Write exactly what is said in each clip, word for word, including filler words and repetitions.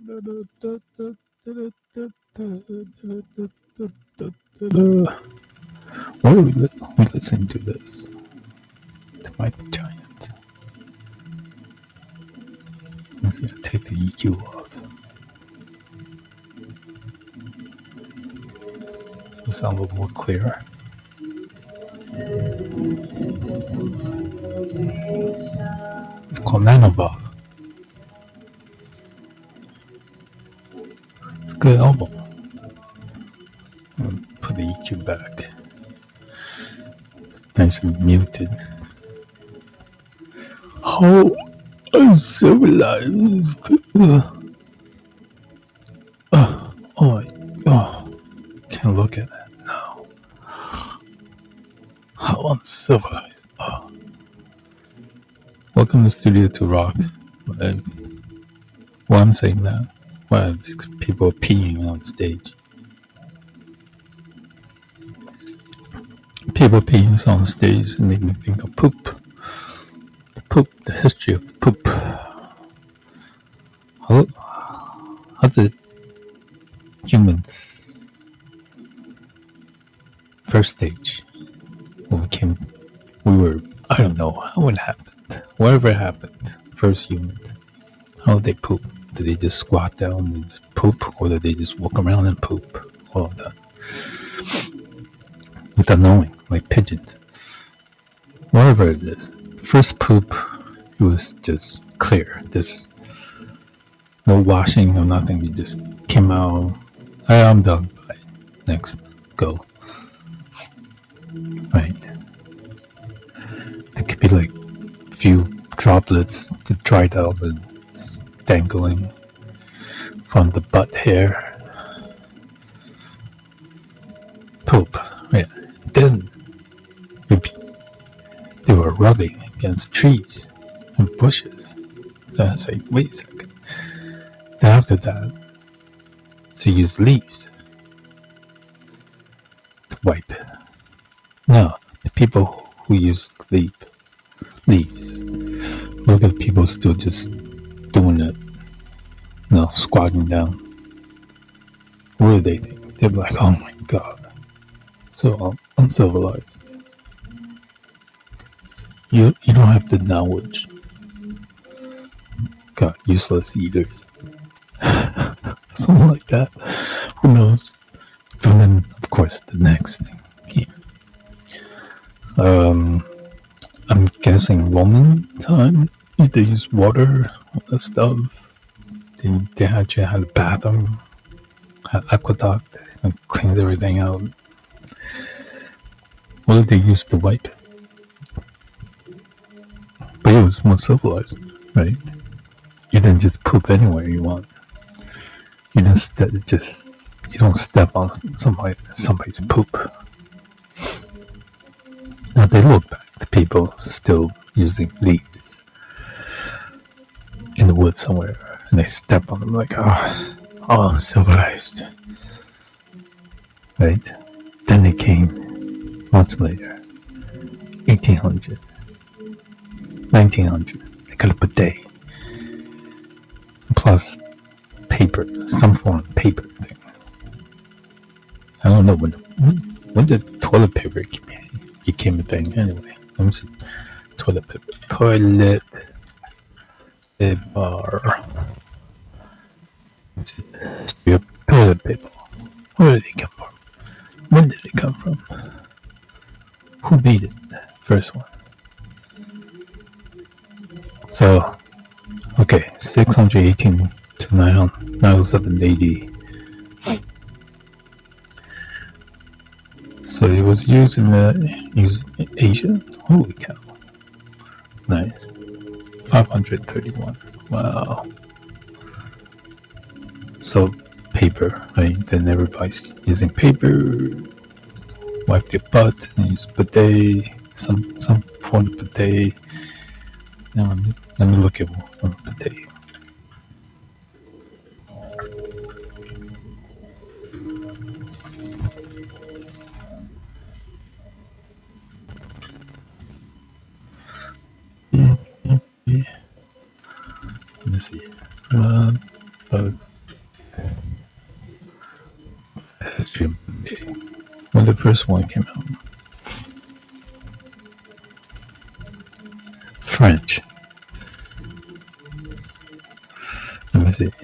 Why are we, li- we listening to this? The Mighty Giants. Let's see, take the E Q off. So it sounds a little more clear. It's called Nanobots. It's a good album. I'll put the E Q back. It's nice and muted. How uncivilized. Uh, uh, oh, my, oh, can't look at that now. How uncivilized. Oh. Welcome to Studio Two Rocks. Uh, why I'm saying that? Well, because people are peeing on stage. People peeing on stage make me think of poop. The poop, the history of poop. How, how did humans first stage when we came? We were, I don't know how it happened. Whatever happened, first humans. How did they poop? Did they just squat down and just poop, or did they just walk around and poop all the time without knowing, like pigeons? Whatever it is, first poop, it was just clear. Just no washing, no nothing. You just came out. Hey, I'm done. Bye. Next, go. Right. There could be like few droplets that dried out and dangling from the butt hair. Poop. Yeah. Then they were rubbing against trees and bushes. So I was like, wait a second. Then after that, so you use leaves to wipe. No, the people who use leaf, leaves, look at people still just doing it, you know, squatting down. What do they think? They're like, oh my god, so uncivilized. You you don't have the knowledge. God, useless eaters. Something like that. Who knows? And then, of course, the next thing came. Um, I'm guessing Roman time. They use water, all that stuff. They, they actually had a bathroom, had aqueduct, and cleans everything out. What did they use to wipe? But it was more civilized, right? You didn't just poop anywhere you want. You didn't st- just you don't step on somebody somebody's poop. Now they look back to people still using leaves in the woods somewhere, and they step on them like, oh, oh, civilized, right? Then they came much later, eighteen hundred, nineteen hundred. They got a bidet, plus paper, some form of paper thing. I don't know when when, when did toilet paper became a thing anyway. Let me see. Toilet paper. Toilet paper. Toilet paper. Where did it come from? When did it come from? Who made it? First one. So, okay, six hundred eighteen to nine oh seven A D. So it was used in the used in Asia. Holy cow! Nice. five hundred thirty-one. Wow. So paper, right? Then everybody's using paper. Wipe your butt and use bidet. Some some form of bidet. Now let me let me look at one bidet. Yeah, yeah, yeah. Let me see. Uh, uh, history of bidet. When the first one came out. French. Let me see.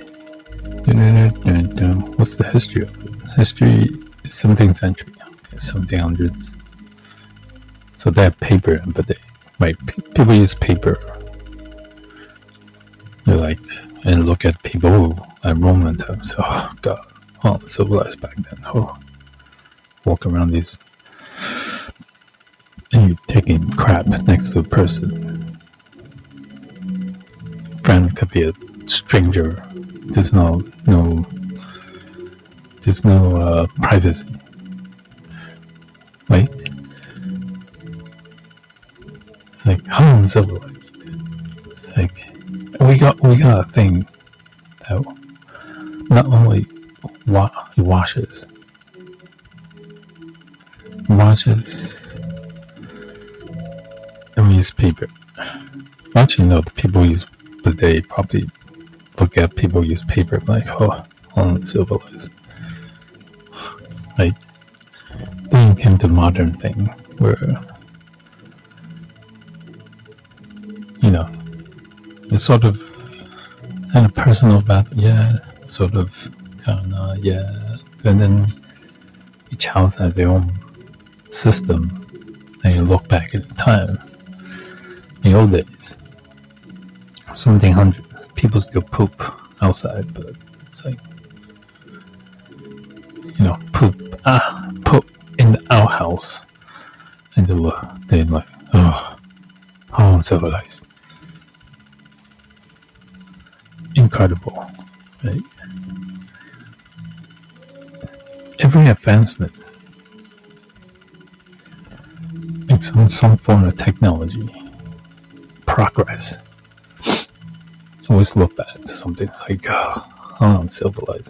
What's the history of it? History is seventeenth century. Okay, seventeen hundreds. So they have paper and bidet. Right, P- people use paper. They're like, and look at people at Roman times. Oh God, oh, civilized back then. Oh, walk around these, and you're taking crap next to a person. Friend could be a stranger. There's no no. There's no uh, privacy, right? It's like how uncivilized. It's like we got we got a thing that not only wa- washes, washes, and we use paper. Actually, no, the people use bidet probably look at people use paper like, oh, uncivilized. Right? Then came to the modern thing where, you know, it's sort of kind of personal about, yeah, sort of, kind of, yeah. And then each house has their own system. And you look back at the time, in the old days, seventeen hundreds, people still poop outside, but it's like, you know, poop, ah, poop in the outhouse. And they look, they're like, oh, how uncivilized. Incredible, right? Every advancement in some, some form of technology, progress, always look back to something like, oh, how uncivilized.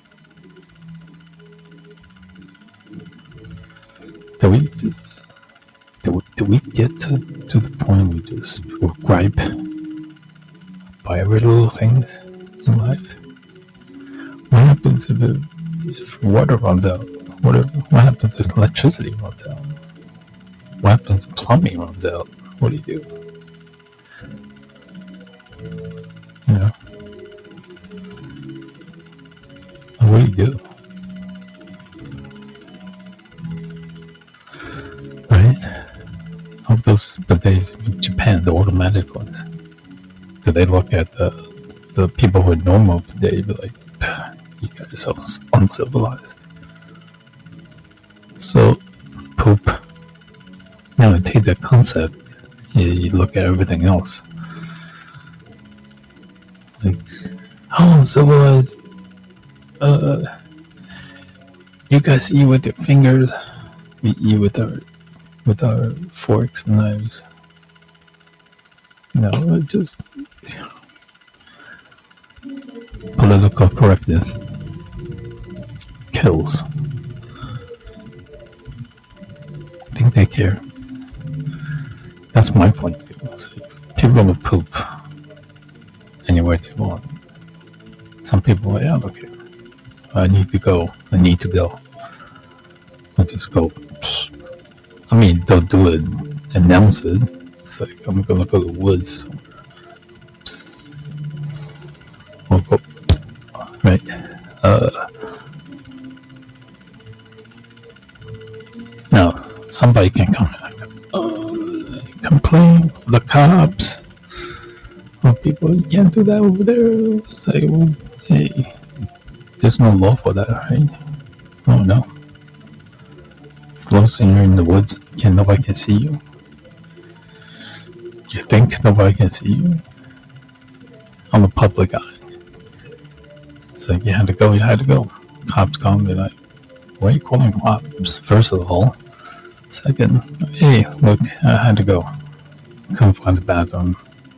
Do we just, do we, do we get to, to the point we just we gripe by every little things in life? What happens if, it, if water runs out? What, if, what happens if electricity runs out? What happens if plumbing runs out? What do you do? You know? And what do you do? Right? Of those bidets in Japan, the automatic ones, do they look at the, the people who are normal bidet be like, you guys are uncivilized? So, poop. Now, you take that concept, you, you look at everything else. Like, how uncivilized? Uh, you guys eat with your fingers, we eat with our with our forks and knives. No, it just political correctness kills. I think they care. That's my point of view. So people will poop anywhere they want. Some people are, yeah, I don't care. I need to go. I need to go. I just go. Psh. I mean, don't do it. Announce it. It's like, I'm gonna go to the woods. Psh. Or go. Right. Uh, now, somebody can come uh, complain. The cops. Or people, you can't do that over there. Say, well, hey, there's no law for that, right? Oh no. As long as you're in the woods, can nobody can see you. You think nobody can see you on the public eye. It's like you had to go, you had to go. Cops come, be like, why are you calling cops? First of all. Second, hey, look, I had to go. Come find the bathroom.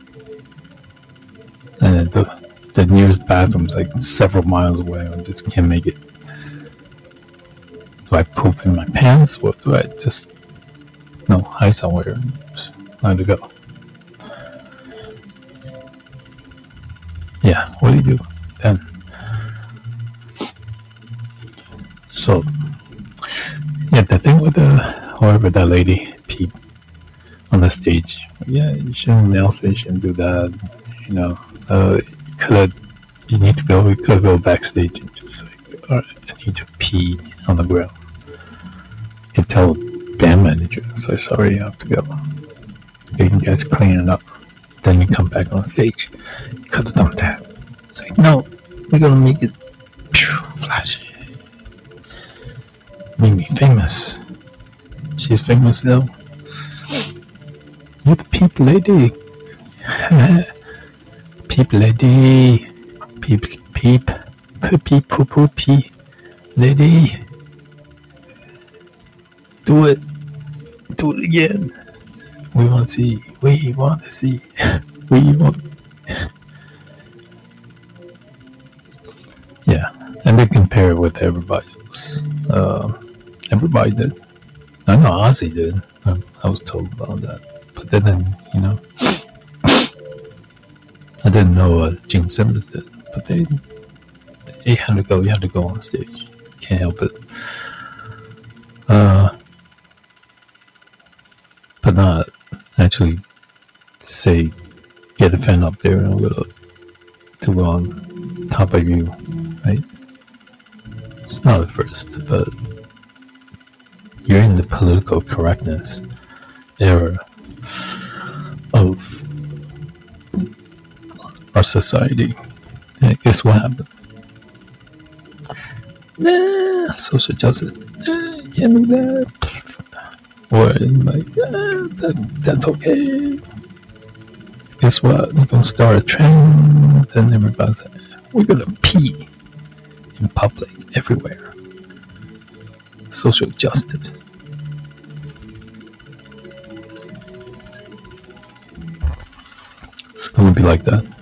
And the, the nearest bathroom's like several miles away. I just can't make it. Do I poop in my pants? Or do I just, no, hide somewhere? I had to go. Yeah, what do you do then? So, that thing with the, whoever that lady, Pete, on the stage. Yeah, you shouldn't announce it, you shouldn't do that. You know, uh, could have, you need to go, you could go backstage and just like, all right, I need to pee on the ground. You can tell band manager, so sorry, you have to go. You guys clean it up. Then you come back on stage. You could have done that. It's like, no, we're gonna make it phew, flashy. Make me famous. She's famous now. You're the peep lady. Peep lady. Peep, peep. Poopy, poo, poo, pee. Lady. Do it. Do it again. We want to see. We want to see. We want. Yeah, and they compare it with everybody else. Uh, everybody did. I know Ozzy did. I, I was told about that, but then you know, I didn't know uh, Gene Simmons did. But they, they had to go. You had to go on stage. Can't help it. Uh, but not actually say get a fan up there and go to go on top of you, right? It's not at first, but you're in the political correctness era of our society. And guess what happens? Nah, social justice. Nah, you can't do that. Or like, ah, that, that's okay. Guess what? We're gonna start a trend. Then everybody's like, we're gonna pee in public everywhere. Social justice. It's gonna be like that.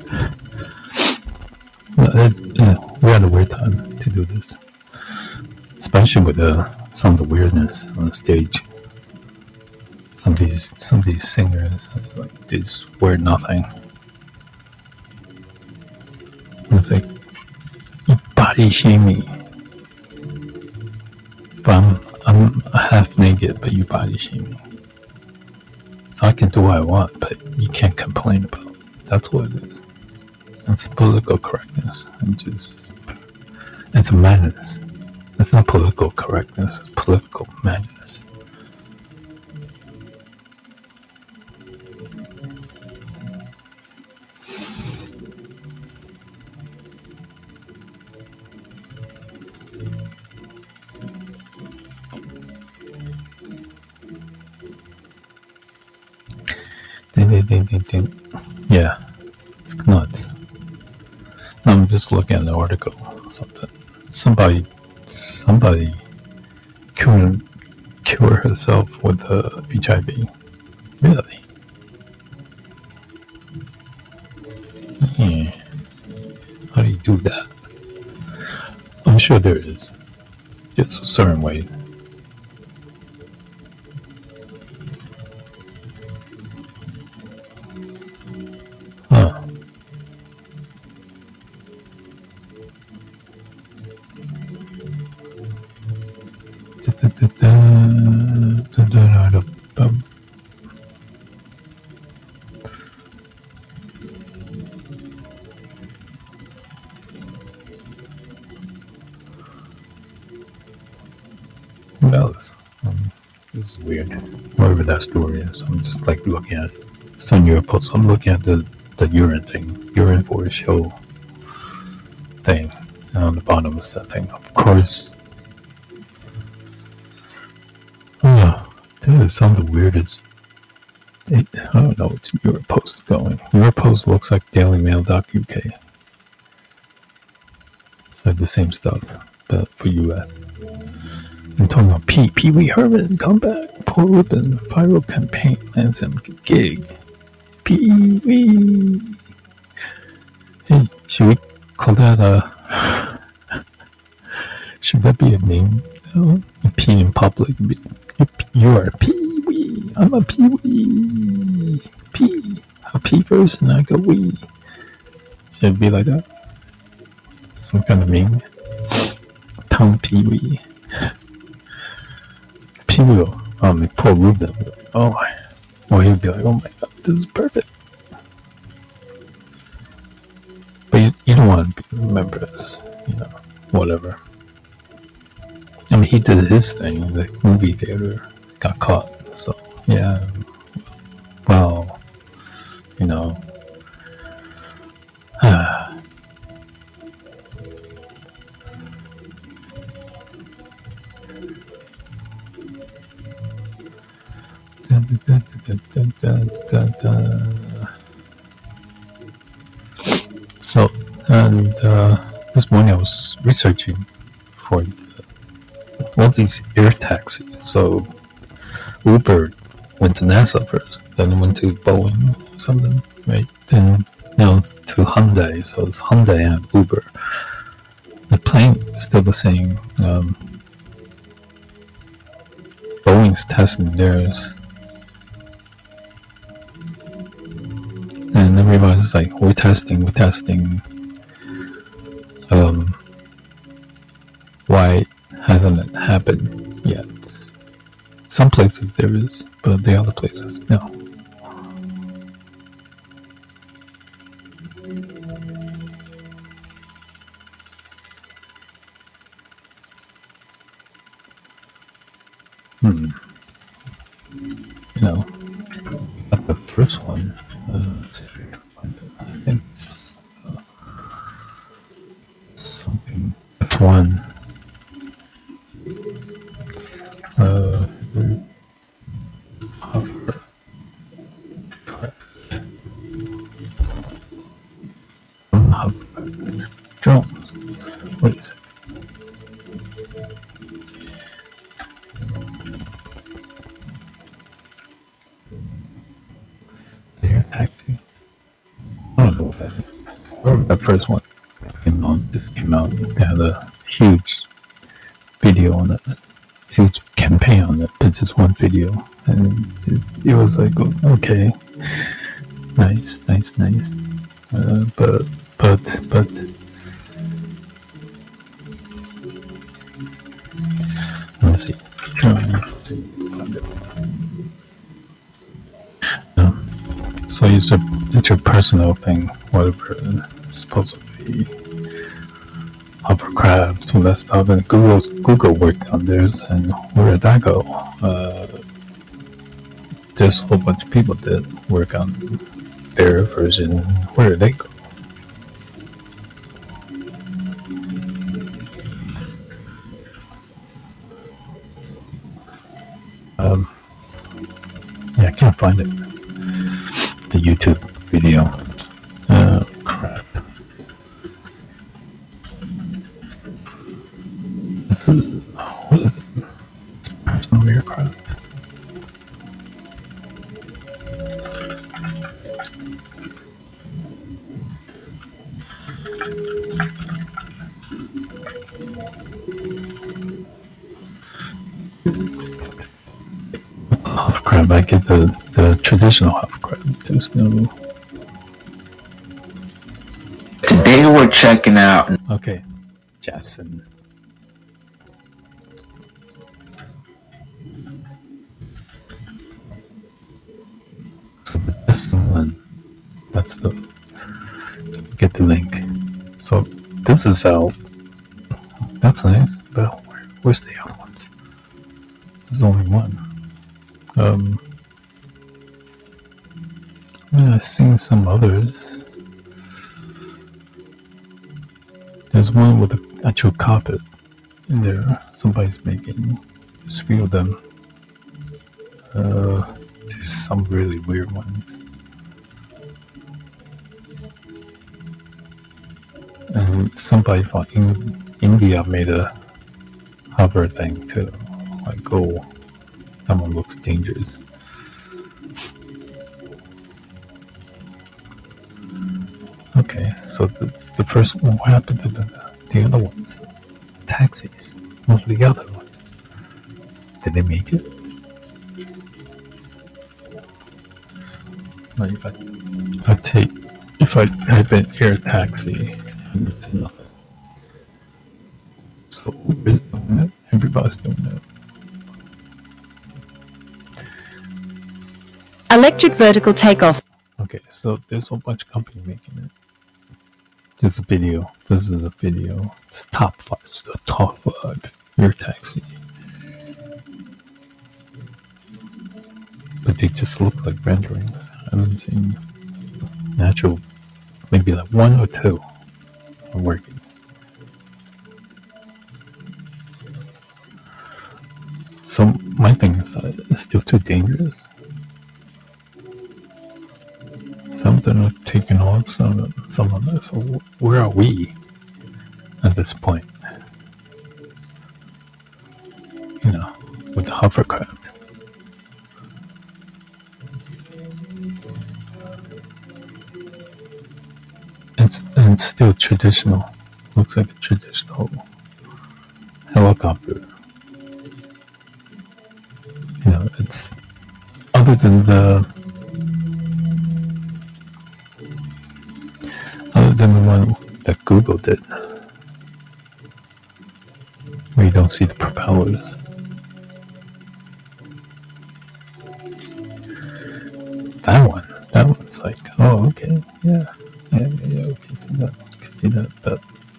No, it's, yeah, we're at a weird time to do this, especially with uh, some of the weirdness on the stage. Some of these, some of these singers, like, they just wear nothing. And it's like, you body shame me. But I'm, I'm half naked, but you body shame me. So I can do what I want, but you can't complain about it. That's what it is. It's political correctness. And just, it's a madness. It's not political correctness, it's political madness. Ding, ding, ding, ding, ding. Yeah, it's nuts. I'm just looking at the article. Something, somebody, somebody couldn't cure herself with uh, H I V. Really? Yeah. How do you do that? I'm sure there is. There's a certain way. Huh. Who knows? Um, this is weird. Whatever that story is, I'm just like looking at some urine posts. I'm looking at the, the urine thing, urine for a show thing. And on the bottom is that thing. Of course. Oh, that is some of the weirdest. It, I don't know what's your post going. Your post looks like Daily Mail dot U K. It's like the same stuff, but for U S. I'm talking about P. Pee Wee Herman, come back. Paul Rubin, viral campaign lands him gig. Pee Wee. Hey, should we call that a. Should that be a name? You know? Pee in public. You are a Pee Wee. I'm a Pee Wee. Pee. I pee first and I go wee. Should it be like that? Some kind of meme. Pound Pee Wee. people, um, like Paul Rubin, like, oh my, or he'd be like, oh my god, this is perfect. But you, you don't want to be remembered as, you know, whatever. I mean, he did his thing. The movie theater got caught. So, yeah. Well, you know. So, and uh, this morning I was researching for the, all these air taxis. So, Uber went to NASA first, then went to Boeing or something, right? Then now it's to Hyundai, so it's Hyundai and Uber. The plane is still the same. Um, Boeing's testing theirs. And everybody's like, we're testing, we're testing. Um, why hasn't it happened yet? Some places there is, but the other places, no. Hmm. You know, at the first one, uh, let's see if we can find it. I think it's uh, something F one. Uh, hovercraft. Hovercraft. Drone. What is it? Air taxi. I don't know what that is. I remember the first one came out. It came out. They had a huge video on it. Huge campaign on it. It's just one video, and it, it was like, okay, nice, nice, nice. Uh, but, but, but. Let me see. Um, so it's a it's your personal thing, whatever it's supposed to be. Hovercraft, all that stuff, and Google Google worked on theirs, and where did that go? Uh, there's a whole bunch of people that work on their version. Where did they go? Um, yeah, I can't find it. The YouTube video. Uh, crap. What is it? It's personal aircraft. Hovercraft, I get the, the traditional hovercraft. There's no. Today we're checking out. Okay, Jason. So that's the one. That's the. Get the link. So this is out. That's nice. But where, where's the other ones? There's only one. Um. Yeah, I've seen some others. There's one with an actual carpet in there. Somebody's making. There's a few of them. Uh, there's some really weird ones. And somebody from in India made a hover thing too. Like, oh, that one looks dangerous. Okay, so the, the first one, what happened to the, the other ones? Taxis. What are the other ones? Did they make it? Like if I, if I take, if I type in air taxi, and it's nothing. So Uber's doing it. Everybody's doing it. Electric vertical takeoff. Okay, so there's a whole bunch of companies making it. There's a video. This is a video. It's top five. It's the top five. Your taxi. But they just look like renderings. I haven't seen natural. Maybe like one or two are working. So my thing is that it's still too dangerous. Some of them are taking off, some of them, some of them. So where are we at this point? You know, with the hovercraft. It's, and it's still traditional. Looks like a traditional helicopter. You know, it's other than the other than the one that Google did, where you don't see the propellers. That one, that one's like, oh, okay, yeah, yeah, yeah, yeah, we can see that, we can see that, but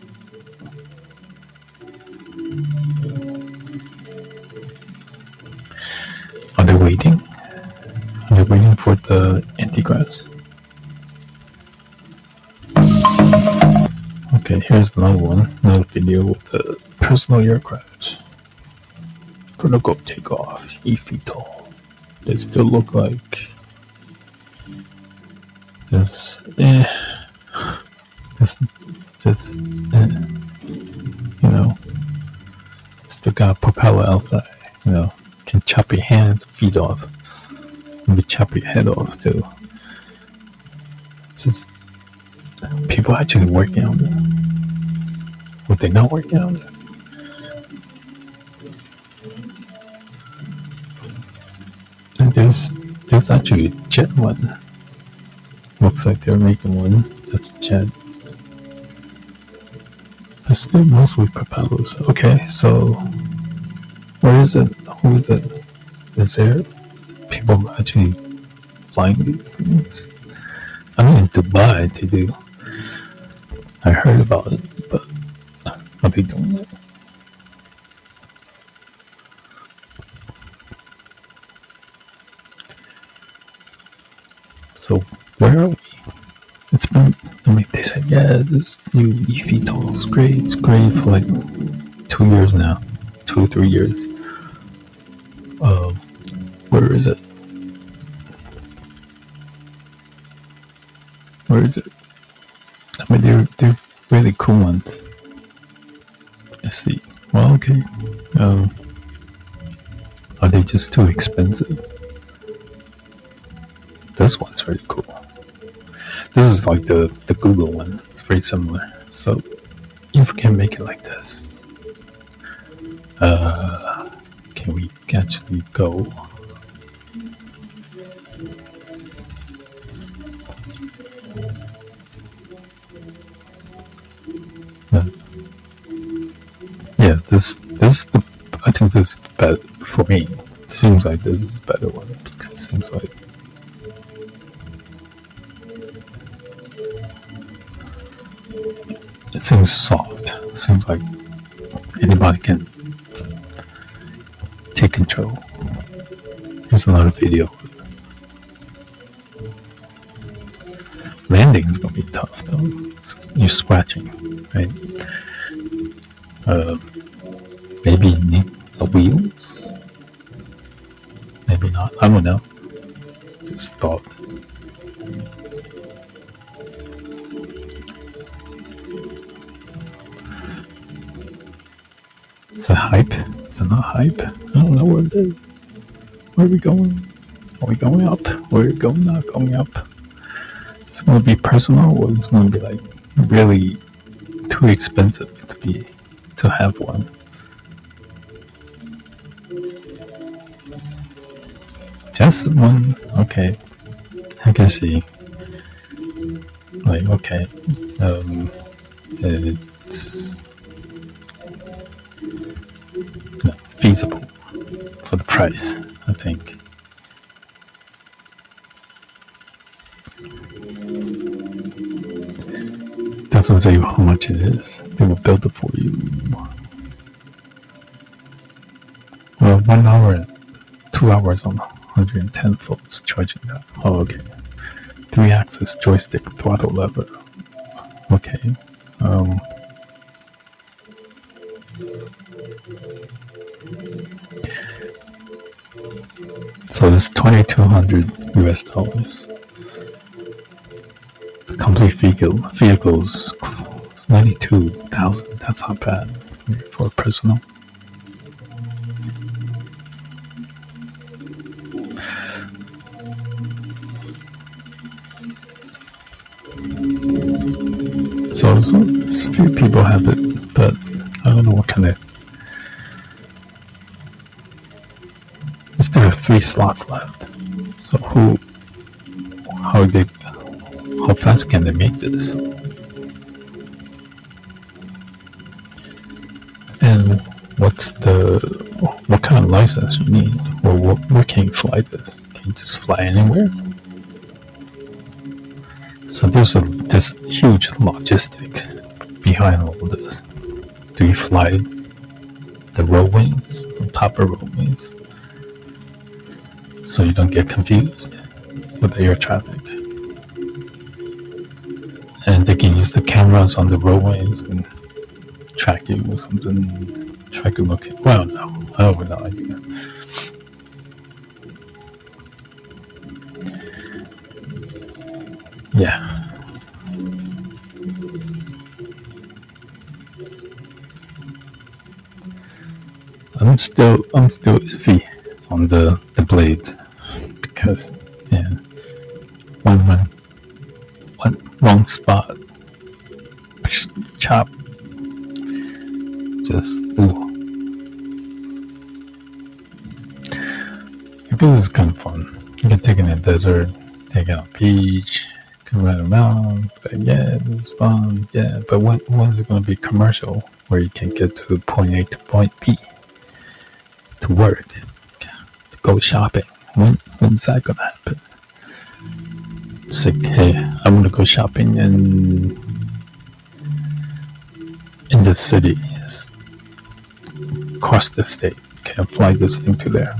are they waiting? Are they waiting for the anti-graphs? Okay, here's another one, another video with the personal aircraft. Vertical takeoff, eight feet tall. They still look like this. Eh, this, this, eh, you know, still got a propeller outside. You know, can chop your hands, feet off, maybe chop your head off too. Just people actually working on it. Would they not working on it? And there's there's actually a jet one. Looks like they're making one that's jet. It's still mostly propellers. Okay, so where is it? Who is it? Is there people actually flying these things? I mean, in Dubai they do. I heard about it, but are they doing it? So where are we? It's been, I mean, they said, yeah, this new eVTOL is great. It's great for like two years now, two, three years. Um, where is it? Where is it? I mean, they're, they're really cool ones. Let's see. Well, okay. Um, are they just too expensive? This one's really cool. This is like the, the Google one. It's very similar. So if we can make it like this, uh, can we actually go? No. Yeah, this this the I think this is better for me. It seems like this is a better one. It seems like. It seems soft. It seems like anybody can take control. Here's another video. Landing is gonna be tough though. You're scratching, right? Uh, maybe you need the wheels. Maybe not. I don't know. Just thought. Is it hype? Is it not hype? I don't know where it is. Where are we going? Are we going up? Where are we going? Not going up. Is it going to be personal, or is it going to be like really too expensive to be to have one? Just one. Okay, I can see. Like okay, um, it's. Feasible for the price, I think. doesn't say how much it is. They will build it for you. Well, one hour, two hours on one hundred ten volts charging that. Oh, okay. Three-axis joystick throttle lever. Okay. Um. So it's twenty-two hundred U S dollars. The complete vehicle vehicles ninety-two thousand. That's not bad for a personal. So, so, so few people have it, but I don't know what kind of. There are three slots left. So who, how they, how fast can they make this? And what's the, what kind of license you need? Or what, where can you fly this? Can you just fly anywhere? So there's a this huge logistics behind all of this. Do you fly the roadways on top of roadways? So you don't get confused with the air traffic. And they can use the cameras on the roadways and track you or something. Track your location. Well, no, I have no idea. Yeah. I'm still, I'm still iffy on the, the blades because yeah one one one wrong spot chop just ooh. Because it's kind of fun. You can take it in the desert, take it on a beach, can run around, like, yeah, this is fun, yeah, but when when is it going to be commercial where you can get to point A to point B to work? Go shopping. When when's that gonna happen? It's like, hey, I want to go shopping in in this city, it's across the state. Can't fly this thing to there.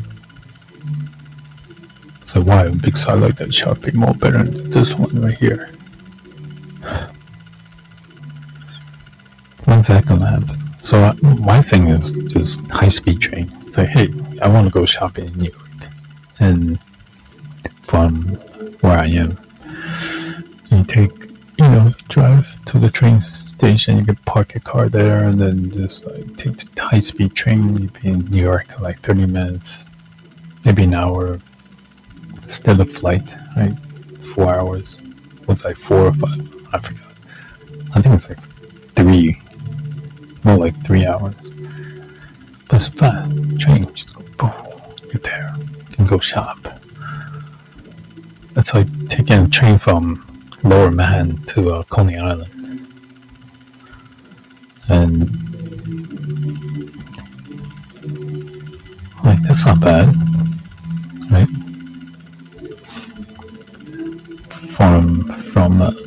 So why? Because I like that shopping mall better than this one right here. When's that gonna happen? So I, my thing is just high-speed train. It's like, hey, I want to go shopping in New York, and from where I am, you take, you know, drive to the train station. You can park your car there, and then just like take the high-speed train. You'd be in New York in like thirty minutes, maybe an hour. Instead of flight, right? Four hours. What's like four or five? I forgot. I think it's like three. More like three hours. But it's fast. Train, just go boom. You're there. You can go shop. It's like taking a train from Lower Manhattan to uh, Coney Island. And like that's not bad, right? From from uh,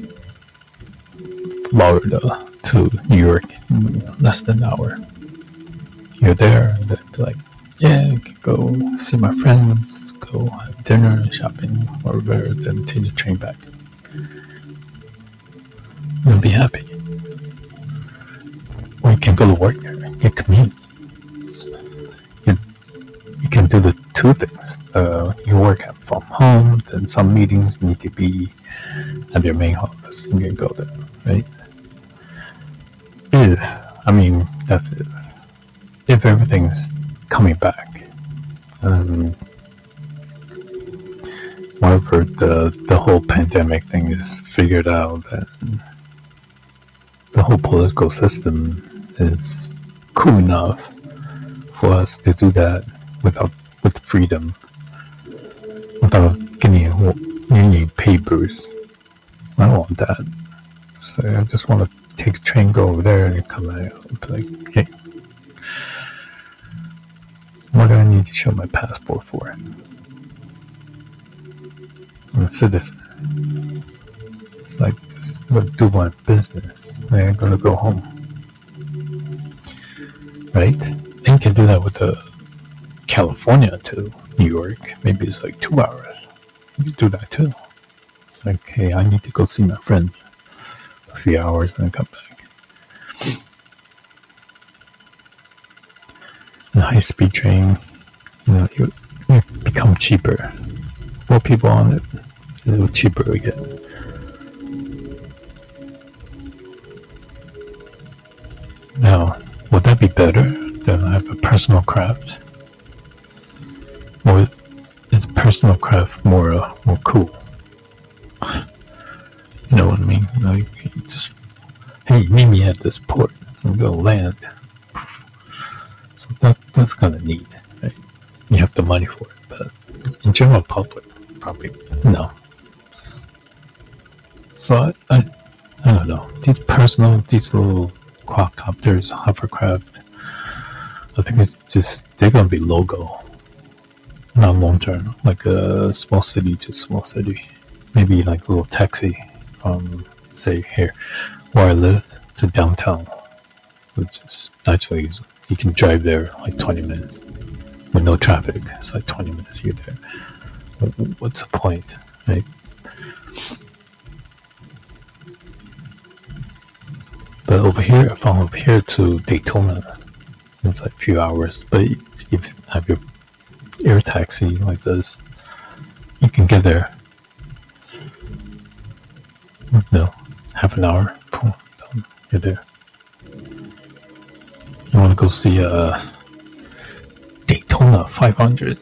Florida to New York in less than an hour. You're there, they'd be like, yeah, I could go see my friends, go have dinner, shopping, whatever, then take the train back. You'll be happy. Or you can go to work there, you commute. You, you can do the two things. Uh, you work from home, then some meetings need to be at their main office, and you can go there, right? If, I mean, that's it. If everything's coming back, um, whenever the the whole pandemic thing is figured out, that the whole political system is cool enough for us to do that without with freedom, without getting you need papers. I don't want that. So I just want to take a train, go over there, and come out and be like, hey, what do I need to show my passport for? I'm a citizen. Like, just I'm gonna do my business. I'm gonna go home. Right? And you can do that with the California to New York. Maybe it's like two hours. You can do that too. It's like, hey, I need to go see my friends for a few hours and then come back. And high speed train, you know, you, you become cheaper. More people on it, the cheaper we get. Now, would that be better than I have a personal craft? Or is personal craft more uh, more cool? You know what I mean? Like, you just, hey, meet me at this port. I'm gonna land. So that that's kind of neat, right? You have the money for it, but in general public, probably no. So I, I, I don't know. These personal, these little quadcopters, hovercraft, I think it's just, they're gonna be logo, not long term, like a small city to small city. Maybe like a little taxi from, say, here where I live to downtown, which is actually, you can drive there like twenty minutes with no traffic. It's like twenty minutes you're there. What's the point, right? But over here, from over here to Daytona, it's like a few hours. But if you have your air taxi like this, you can get there. No, half an hour. Boom, done. You're there. You want to go see uh, Daytona five hundred?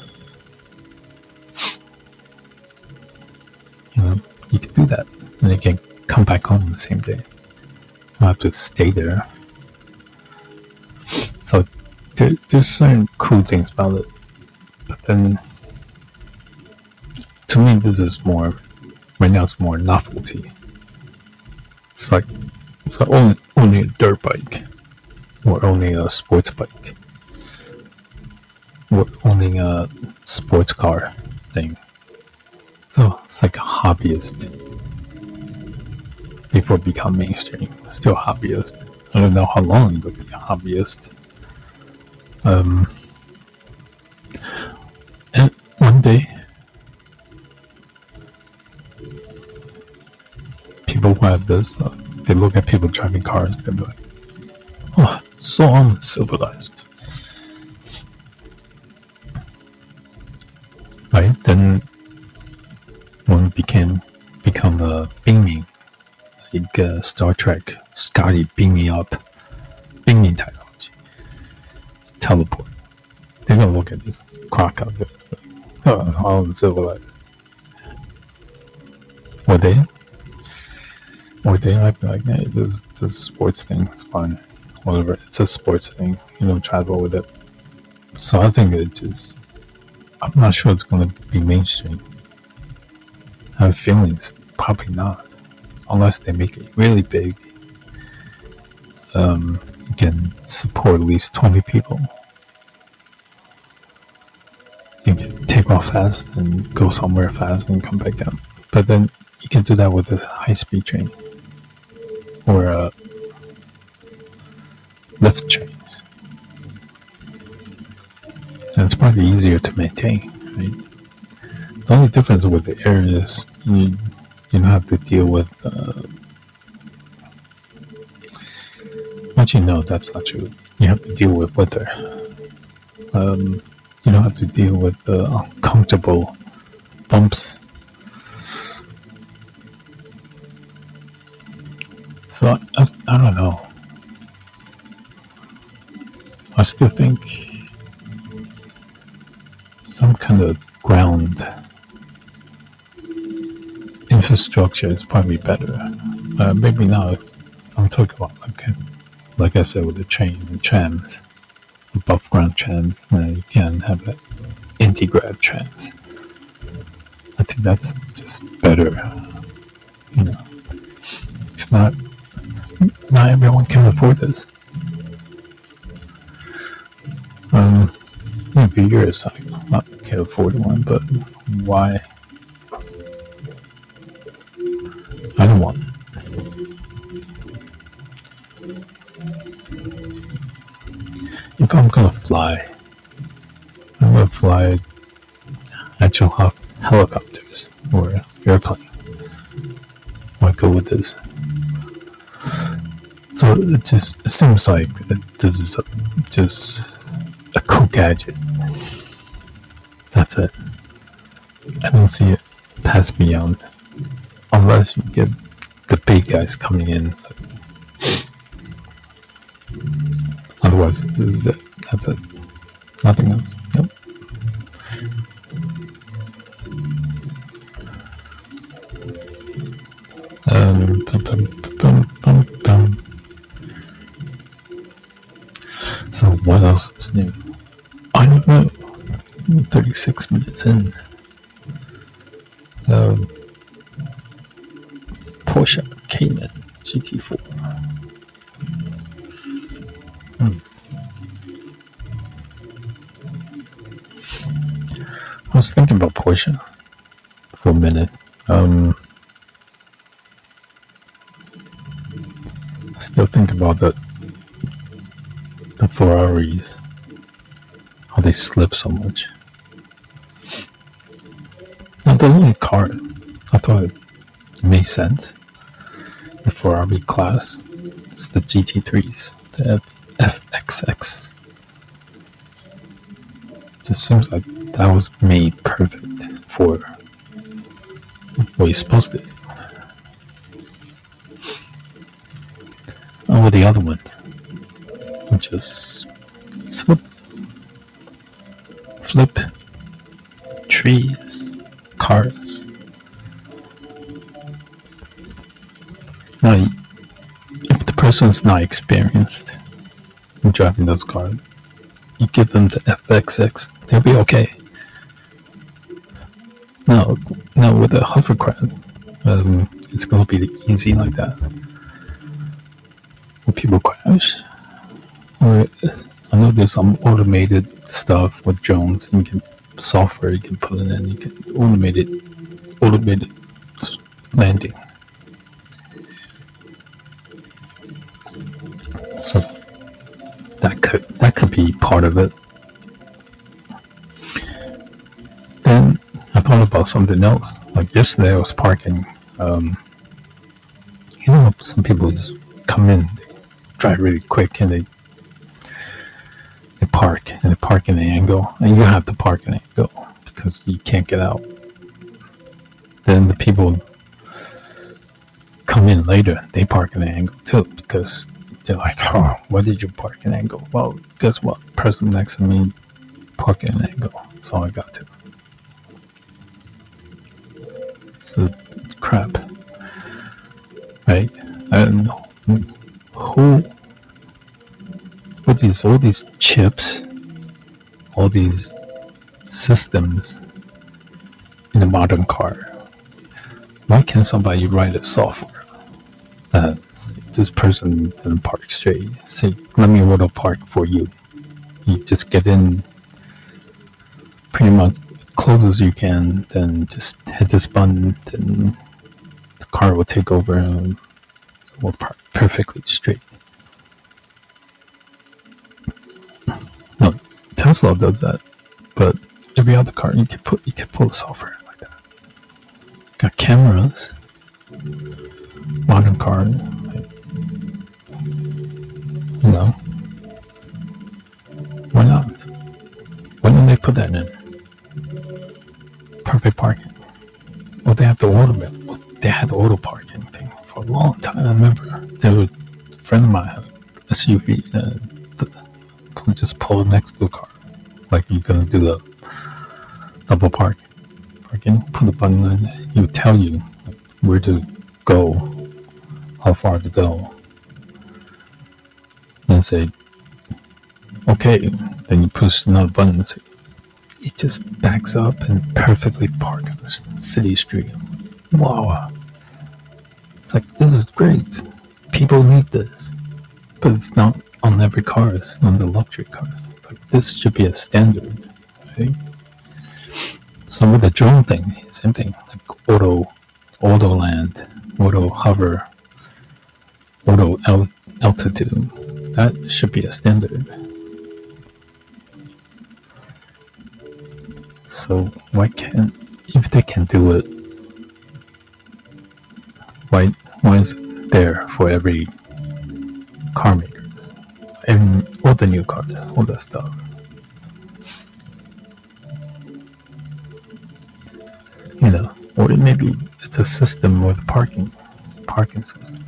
You know, you can do that, and you can come back home the same day. You don't have to stay there. So there, there's certain cool things about it, but then to me, this is more. Right now, it's more novelty. It's like it's like only only a dirt bike, or only a sports bike, or only a sports car thing. So it's like a hobbyist before it become mainstream. Still a hobbyist. I don't know how long it will be a hobbyist. Um, and one day, people who have this, uh, they look at people driving cars, they'll be like, oh, so uncivilized. Right? Then when it became become a beaming, like uh, Star Trek, Scotty beam me up, beaming technology, teleport. They're gonna look at this crock out there, oh, it's all uncivilized. Or they, or they might be like, hey, this this sports thing is fine, whatever. It's a sports thing, you know, travel with it. So I think it just, I'm not sure it's gonna be mainstream. I have feelings, probably not, unless they make it really big. Um, you can support at least twenty people. You can take off fast and go somewhere fast and come back down. But then you can do that with a high-speed train or a lift trains. And it's probably easier to maintain, right? The only difference with the air is you, you don't have to deal with. Uh, actually, no, that's not true. You have to deal with weather. Um, you don't have to deal with uh, uncomfortable bumps. So I, I, I don't know. I still think some kind of ground infrastructure is probably better. Uh, maybe not. I'm talking about like, like I said, with the train and trams, above ground trams. Uh, you can have like anti-grav trams. I think that's just better. You know, it's not. Not everyone can afford this. Um, in a few years, I not can afford one, but why? I don't want it. If I'm gonna fly, I'm gonna fly actual hel- helicopters or airplane. Why go with this? So it just it seems like this is a, just a cool gadget. That's it. I don't see it pass beyond, unless you get the big guys coming in. So otherwise, this is it. That's it. Nothing else. Yep. Um, bum, bum, bum, bum, bum. So what else is new? I don't know. thirty-six minutes in. Um, Porsche Cayman G T four. Hmm. I was thinking about Porsche for a minute. Um, I still think about the the Ferraris, how they slip so much. Now the little car, I thought it made sense. The Ferrari class, it's the G T threes, the F- FXX. Just seems like that was made perfect for what you're supposed to do. And with the other ones, just slip, flip, trees, cars. Now, if the person's not experienced in driving those cars, you give them the F X X, they'll be okay. Now, now with the hovercraft, um, it's going to be easy like that. When people crash, or I know there's some automated stuff with drones, and you can software you can put it in, you can automate it, automated landing. So that could that could be part of it. Then I thought about something else. Like yesterday, I was parking. Um, you know, some people just come in, they drive really quick, and they they park, and they park in an angle, and you have to park in an angle because you can't get out. Then the people come in later, they park in an angle too because they're like, oh, why did you park in an angle? Well, guess what? The person next to me parked in an angle, so I got to. So crap, right? I don't know who with these all these chips, all these systems in a modern car. Why can't somebody write a software that this person didn't park straight? Say, let me auto park for you. You just get in pretty much close as you can, then just hit this button, then the car will take over and will park perfectly straight. No, Tesla does that, but every other car you can put you can pull the software like that. Got cameras, modern car, like, you know. Why not? Why didn't they put that in? Perfect parking. Well, they have the auto. They had the auto parking thing for a long time. I remember there was a friend of mine had an S U V. Uh, the, just pull next to the car, like you're gonna do the double park. Parking. Put the button in. It will tell you like, where to go, how far to go, and say, okay. Then you push another button and say, it just backs up and perfectly parks on the city street. Wow. It's like, this is great. People need this. But it's not on every car, it's on the luxury cars. It's like, this should be a standard, right? So with the drone thing, same thing. Like auto, auto land, auto hover, auto L- altitude. That should be a standard. So why can't, if they can do it, why why is it there for every car makers and all the new cars, all that stuff? You know, or maybe it's a system with parking, parking system.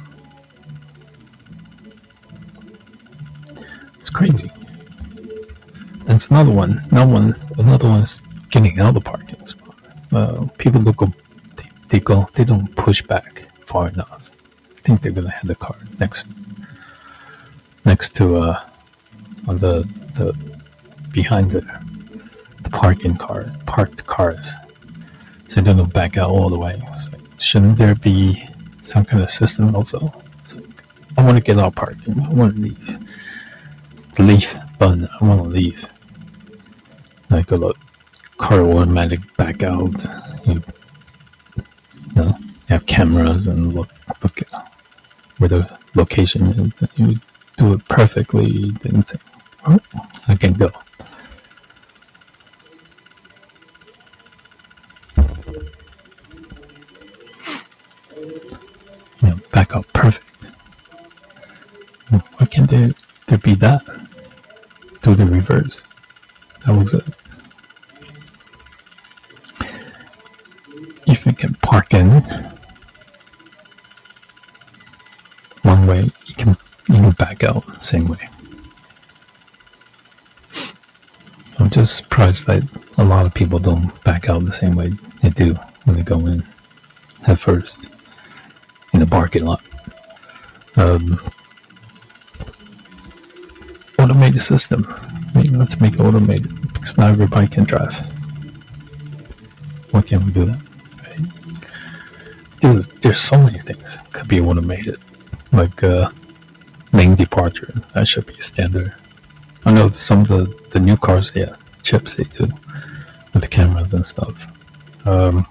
It's crazy. And it's another one. Another one. Another one is getting out of the parking spot. Uh, people look. They, they go. They don't push back far enough. I think they're gonna have the car next, next to uh, on the the behind the the parking car, parked cars. So they don't back out all the way. So shouldn't there be some kind of system also? So I want to get out parking. I want to leave. The leave button. I want to leave. Like a look, car automatic back out. You, you know, you have cameras and look look at where the location is. You do it perfectly. Then say, oh, I can go. You know, back out perfect. Why can't there there be that? Do the reverse. That was it. If you can park in one way, you can you can back out the same way. I'm just surprised that a lot of people don't back out the same way they do when they go in head first in the parking lot. Um, automated system. I mean, let's make it automated because not everybody can drive. Why can't we do that? Right? There's, there's so many things that could be automated, like uh, lane departure. That should be a standard. I know some of the, the new cars, they have chips they do with the cameras and stuff. Um,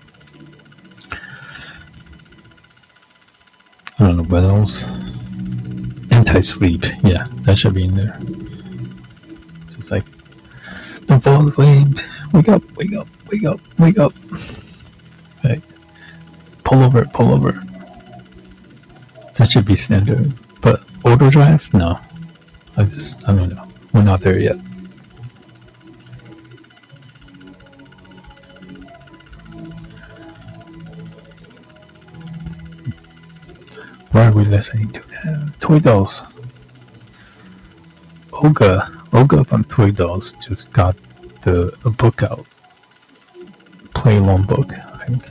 I don't know what else. Anti-sleep, yeah, that should be in there. Just like, don't fall asleep. Wake up, wake up, wake up, wake up. Right. Pull over, pull over. That should be standard. But auto drive, no. I just, I don't know. We're not there yet. Why are we listening to that? Toy Dolls. Olga, Olga from Toy Dolls just got the a book out. Play along book, I think.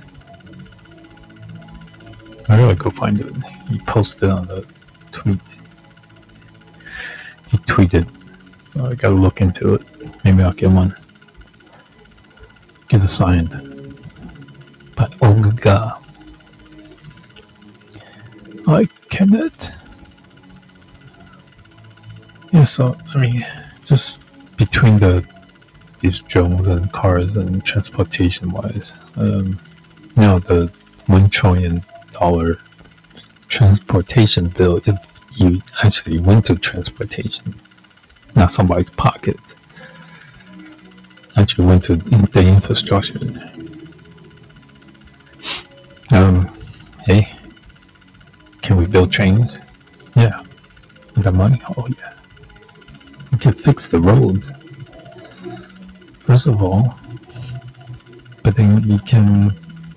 I gotta go find it. He posted on the tweet. He tweeted. So I gotta look into it. Maybe I'll get one. Get it signed. By Olga. I cannot. Yeah, so I mean, just between the these drones and cars and transportation wise, um, you know, the one trillion dollar transportation bill. If you actually went to transportation, not somebody's pocket, actually went to the infrastructure. Um, hey. Can we build trains? Yeah. With the money? Oh, yeah. We can fix the roads. First of all. But then we can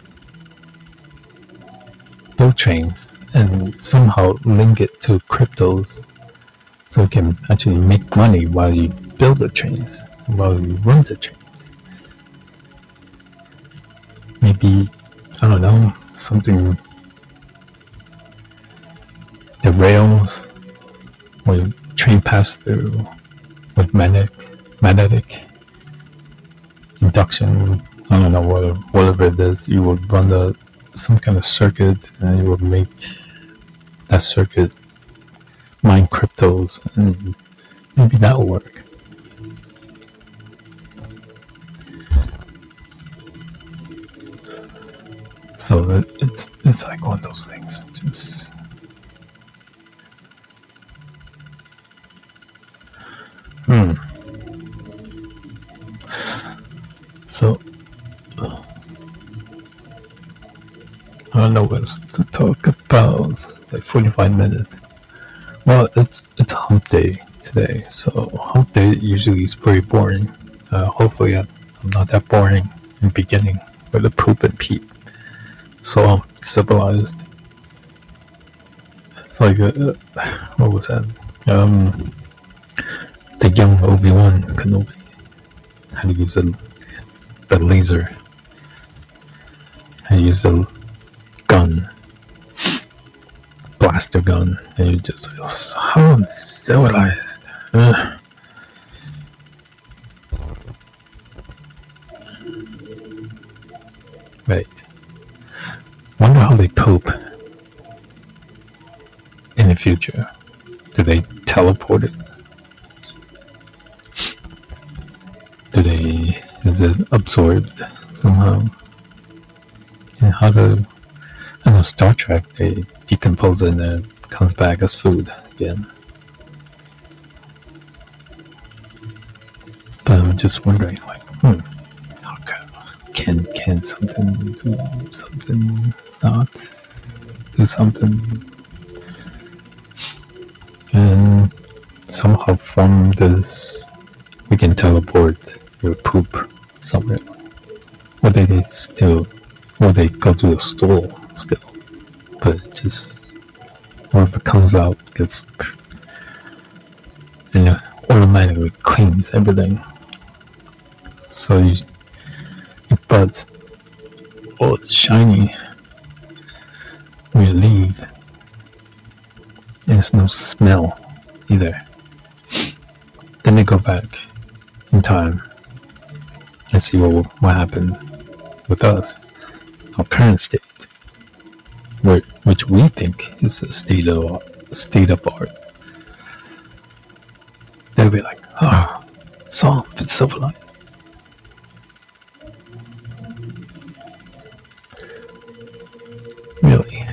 build trains and somehow link it to cryptos so we can actually make money while you build the trains, while you run the trains. Maybe, I don't know, something... The rails, where the train pass through with magnetic, magnetic induction. I don't know what, whatever it is. You would run the some kind of circuit, and you would make that circuit mine cryptos, and maybe that will work. So it's it's like one of those things. Just. So, I don't know what else to talk about. It's like forty-five minutes. Well, it's it's hump day today, so hump day usually is very boring. Uh, hopefully, I, I'm not that boring in the beginning with the poop and pee. So I'm civilized. It's like a, what was that? Um, the young Obi-Wan Kenobi had to use the the laser. Had to use the gun, blaster gun, and you just feel so civilized. Ugh. Right. Wonder how they poop in the future. Do they teleport it? Do they? Is it absorbed somehow? And how do? I know Star Trek, they decompose it and then it comes back as food again. But I'm just wondering, like, hmm, how can can something do something not do something, and somehow from this we can teleport your poop somewhere else? Or they still, or they go to a stool still, but it just, or if it comes out, gets, and it automatically cleans everything. So you, your butt's all shiny when you leave, and there's no smell either. Then they go back in time and see what what happened with us, our current state, which we think is a state of state of art. They'll be like, oh, so civilized. Really?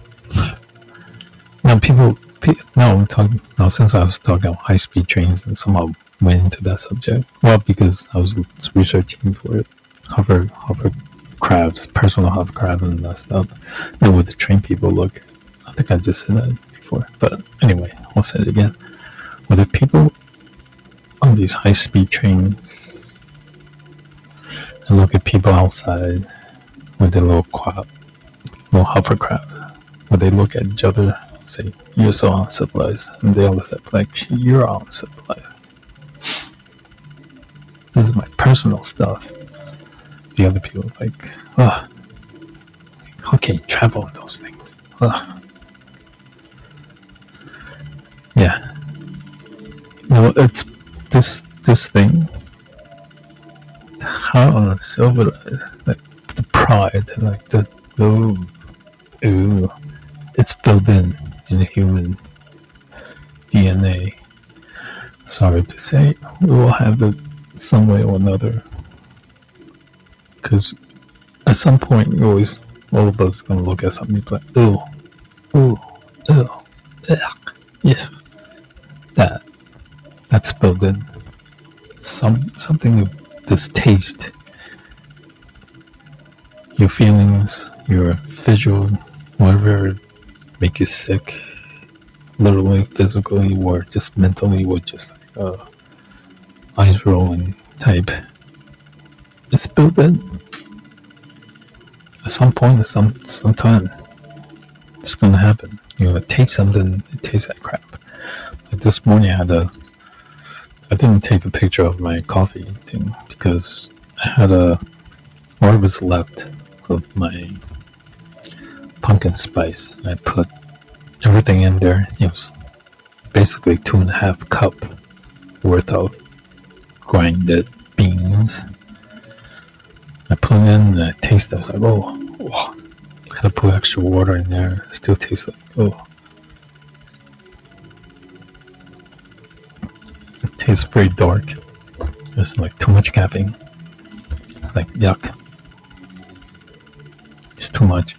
Now people, now I'm talking, now since I was talking about high-speed trains and somehow went into that subject, well, because I was researching for it, hover, hovercrafts, personal hovercraft and that stuff, and what the train people look. I think I just said that before, but anyway, I'll say it again. Were the people on these high-speed trains and look at people outside with their little quad, little hovercraft, where they look at each other, say, "You're so uncivilized," and they all say, like, "You're uncivilized. This is my personal stuff." The other people like, "Oh, how can you travel on those things?" Oh. Yeah. No, it's this this thing. How uncivilized, like the pride, like the ooh, ooh, it's built in in the human D N A. Sorry to say, we will have it some way or another. Because at some point, you always, all of us, gonna look at something and be like, ooh, ooh, ooh, ugh, yes, that, that's built in. Some something of this taste, your feelings, your visual, whatever make you sick, literally, physically, or just mentally, or just like uh, eyes rolling type. It's built in. At some point, at some sometime, it's gonna happen. You know, taste something, it tastes like crap. Like this morning, I had a. I didn't take a picture of my coffee thing because I had a. What was left of my pumpkin spice, and I put everything in there. It was basically two and a half cup worth of grinded beans. I put it in and I tasted it. I was like, oh, oh. I had to put extra water in there. It still tastes like, oh. It tastes very dark. There's like too much caffeine. It's like, yuck. It's too much.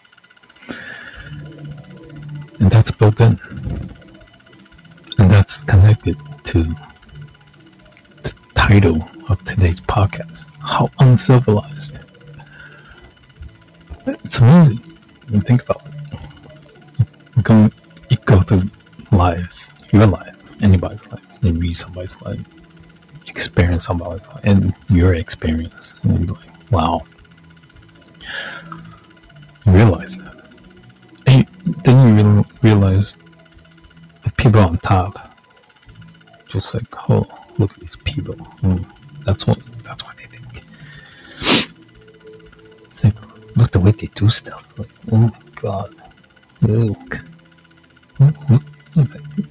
And that's built in. And that's connected to the title of today's podcast, how uncivilized. It's amazing when you think about it. You go, you go through life, your life, anybody's life, and read somebody's life, experience somebody's life, and your experience, and you're like, wow. You realize that. And then you realize the people on top, just like, oh, look at these people. Mm, that's what that's what I think. It's like, look the way they do stuff. Like, oh my god. Look. It's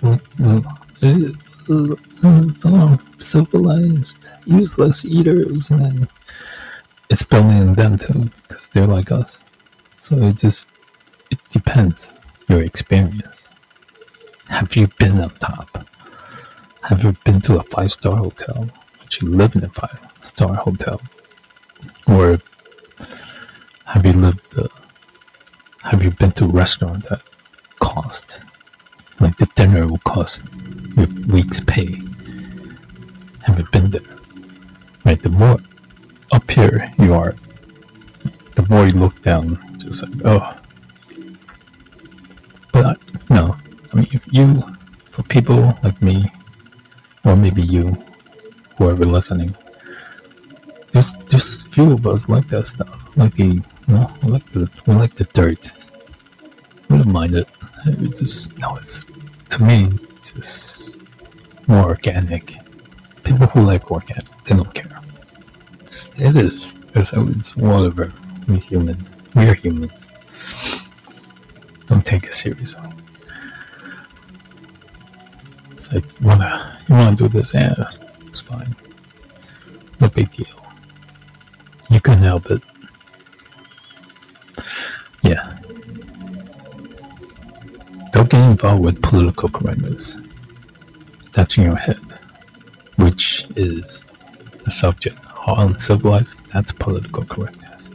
like, oh, civilized, useless eaters, and then it's building them too, because they're like us. So it just, it depends your experience. Have you been up top? Have you been to a five-star hotel? Actually live in a five-star hotel? Or have you lived, uh, have you been to a restaurant that cost, like the dinner will cost your week's pay? Have you been there? Right, the more up here you are, the more you look down, just like, oh. But I, no, I mean, if you, for people like me, or maybe you, whoever listening, there's there's few of us like that stuff, like the, you know, we like the we like the dirt. We don't mind it. We just, no, it's, to me, it's just more organic. People who like organic, they don't care. It's, it is. It's, it's whatever. We're human. We're humans. Don't take it seriously. It's like, you wanna, you wanna do this? Yeah, it's fine. No big deal. You couldn't help it. Yeah. Don't get involved with political correctness. That's in your head, which is the subject. How uncivilized, that's political correctness.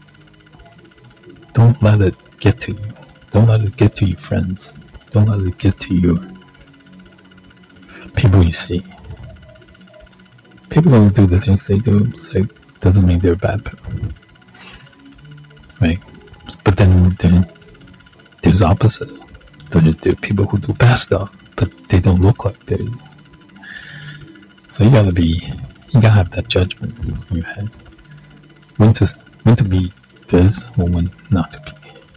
Don't let it get to you. Don't let it get to your friends. Don't let it get to your people you see. People don't do the things they do, so doesn't mean they're bad people. Right? But then, then there's opposite. There are people who do bad stuff, but they don't look like they do. So you gotta be, you gotta have that judgment in your head. When to, when to be this, or when not to be.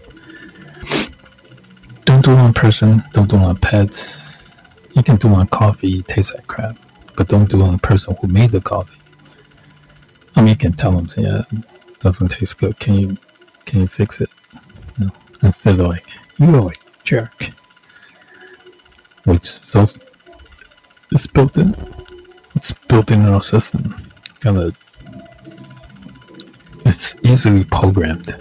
Don't do it on person, don't do it on pets. You can do it on coffee, it tastes like crap. But don't do it on the person who made the coffee. I mean, you can tell them, yeah, it doesn't taste good. Can you, can you fix it? No. Instead of like, you're a jerk. Which is also, it's built in. It's built in our system. Gotta, it's easily programmed.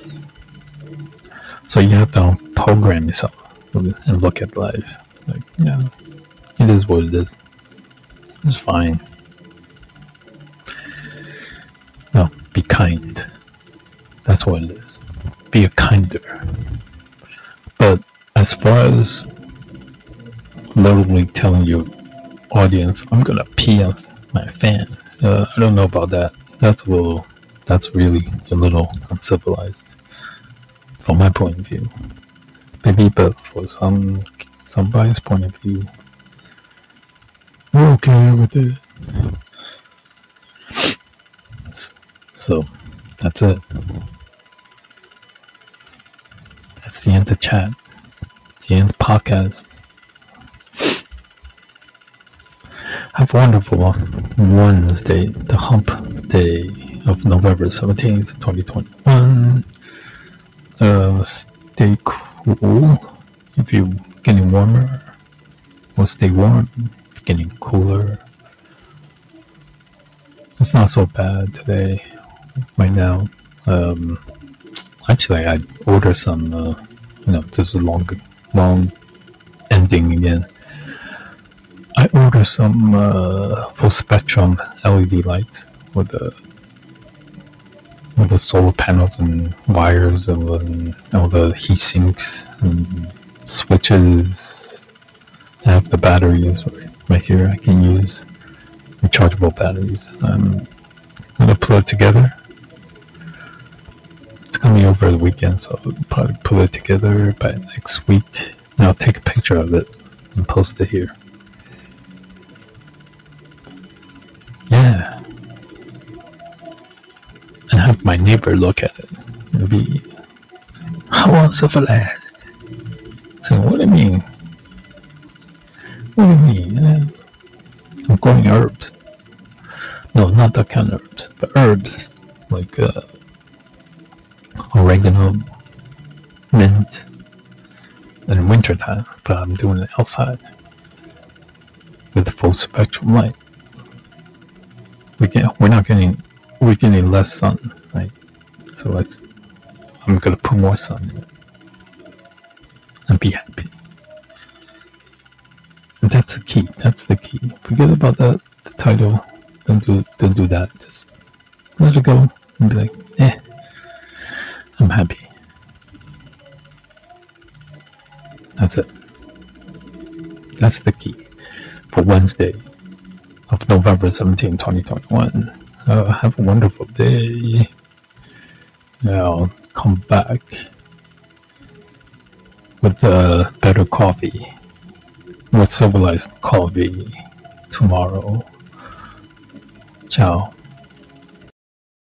So you have to program yourself and look at life. Like, yeah, it is what it is. It's fine. No, be kind. That's what it is. Be a kinder. But as far as literally telling your audience, I'm gonna pee on my fans, uh, I don't know about that. That's a little, that's really a little uncivilized from my point of view. Maybe, but for some somebody's point of view, we're okay with it. So that's it. That's the end of the chat. The end of the podcast. Have a wonderful Wednesday, the hump day of November seventeenth, twenty twenty-one. Uh, stay cool if you're getting warmer, or stay warm if you're getting cooler. It's not so bad today, right now. Um, actually, I ordered some, uh, you know, this is long, long ending again. I ordered some uh, full spectrum L E D lights with the with the solar panels and wires and, and all the heat sinks and switches. I have the batteries right, right here I can use, rechargeable batteries. I'm gonna pull it together. It's gonna be over the weekend, so I'll probably pull it together by next week. And I'll take a picture of it and post it here. Yeah. And have my neighbor look at it. It'll be, how was it for last? So what do you mean? What do you mean? Uh, I'm growing herbs. No, not that kind of herbs, but herbs like uh, oregano, mint, in winter time. But I'm doing it outside with the full spectrum light. We get, we're not getting, we're getting less sun, right? So let's, I'm gonna put more sun in it and be happy. And that's the key. That's the key. Forget about that. The title. Don't do. Don't do that. Just let it go and be like, eh, I'm happy. That's it. That's the key for Wednesday of November seventeenth, twenty twenty-one. Uh, have a wonderful day. Now come back with uh, better coffee. With civilized coffee tomorrow. Ciao.